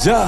Ja.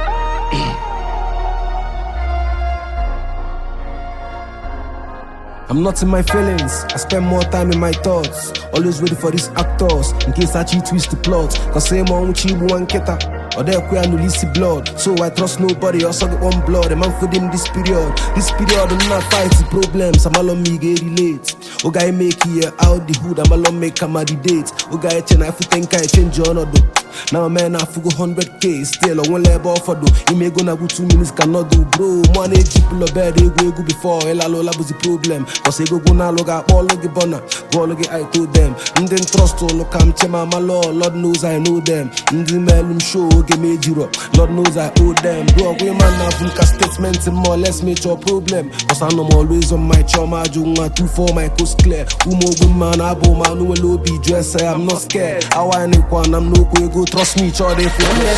I'm not in my feelings, I spend more time in my thoughts. Always waiting for these actors, in case I cheat twist the plot. Cause same on Chibu and Keta, or there queer no see blood. So I trust nobody, also get one blood. A man for them this period. This period, I'm not fighting problems, I'm alone me get relate. O guy make here out the hood, I'm alone make come at the date. O guy change, if you think I change your no do. Now man, I forgo 100k, still I won't let off for do. You may gonna go 2 minutes, cannot do bro. Money people of bed, they go before, Ella Lola was the problem. Cause they go now look at all of the bonner, go look at I told them. And then trust to look I'm chema my Lord knows I know them. And the melon show give me zero, Lord knows I owe them. Bro, we man have look at statements and more or less make your problem. Cause I'm always on my trauma, junga 2 for my coast clear. Umo good man, abo man, no low be dress, I'm not scared. I want one, I'm no go trust me, sure they feel me.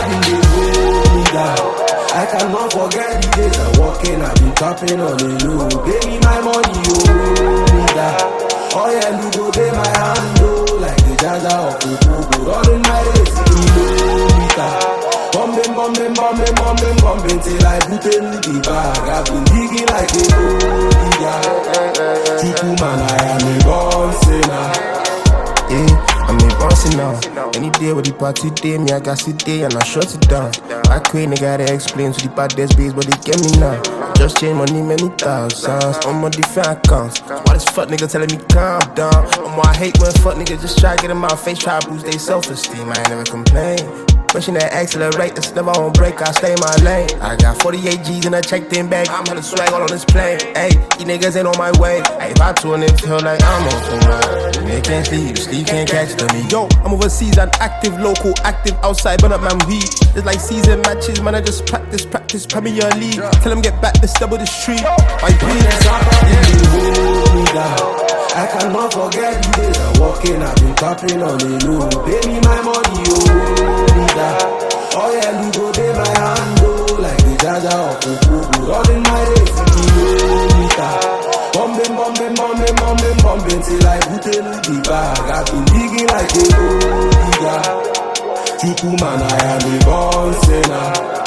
I cannot forget the days I'm walking, I've been tapping on the low. Give me my money, oh yeah, you go pay my hand, like the Jaja of Kuku. Running my race, kilometer. Bumping till I put in the bag. I've been digging like a gold digger. Chuku man, I am a born sinner. I'm a bossy now. Any day with the party day, me I got sit day and I shut it down. I quit, nigga, gotta explain to the baddest base, but they get me now. Just change money many thousands on my different accounts. Why this fuck nigga telling me calm down? I hate when fuck niggas just try to get in my face, try to boost their self-esteem. I ain't never complain. Pushing that accelerate, that's never on break, I stay in my lane. I got 48 G's in a checked in bag, I'm hella swag all on this plane. Ayy, these niggas ain't on my way. Ayy, if I tune it, feel like I'm on too much. They can't sleep can't catch me. Yo, I'm overseas and active, local, active outside, burn up man weed. It's like season matches, man, I just practice, Premier League. Tell them get back, let's double the street. My I cannot forget the days I'm walking, I've been tapping on the low. Pay me my money, oh yeah, you go pay my hand, like the Jaja of Kuku. Running my race, kilometer. Bumping till I put in the bag. I've been digging like a gold digger. Chuku man, I am a born sinner.